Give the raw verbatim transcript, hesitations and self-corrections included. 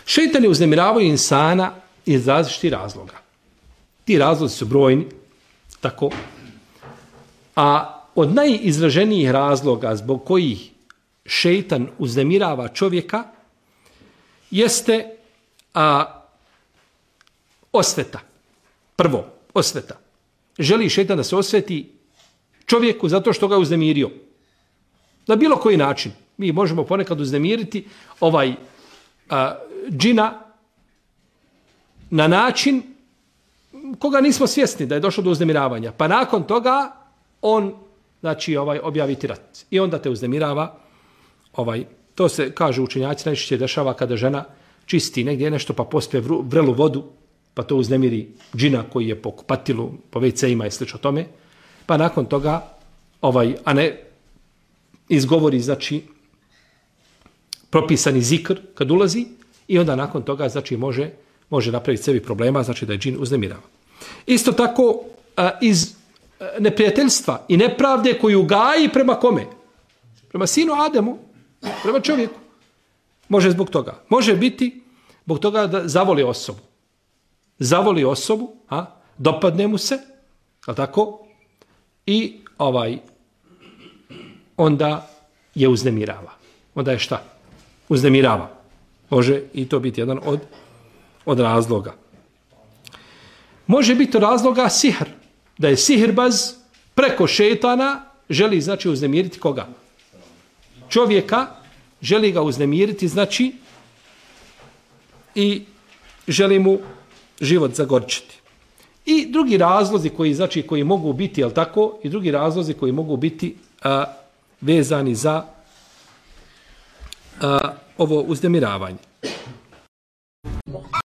Šejtani uznemiravaju insana iz različitih razloga. Ti razlozi su brojni, tako. A od najizraženijih razloga zbog kojih šejtan uznemirava čovjeka jeste a, osveta. Prvo, osveta. Želi šejtan da se osveti čovjeku zato što ga je uznemirio. Na bilo koji način. Mi možemo ponekad uznemiriti ovaj a, džina na način koga nismo svjesni da je došlo do uznemiravanja. Pa nakon toga on znači ovaj objaviti rat. I onda te uznemirava. Ovaj, to se, kaže učenjaci, najčešće dešava kada žena čisti negdje nešto pa pospije vrelu vodu, pa to uznemiri džina koji je po kupatilu, po ve ce-ima i slično tome. Pa nakon toga, ovaj, a ne izgovori, znači, propisani zikr kad ulazi i onda nakon toga, znači, može, može napraviti sebi problema, znači da je džin uznemirava. Isto tako, a, iz a, neprijateljstva i nepravde koju gaji prema kome? Prema sinu Ademu, prema čovjeku. Može zbog toga. Može biti zbog toga da zavoli osobu. Zavoli osobu, a, dopadne mu se, a tako, i ovaj, onda je uznemirava. Onda je šta? Uznemirava. Može i to biti jedan od, od razloga. Može biti razloga sihr. Da je sihirbaz preko šejtana želi, znači, uznemiriti koga? Čovjeka, želi ga uznemiriti, znači, i želi mu život zagorčiti. I drugi razlozi koji, znači, koji mogu biti, jel tako, i drugi razlozi koji mogu biti a, vezani za a, ovo uznemiravanje.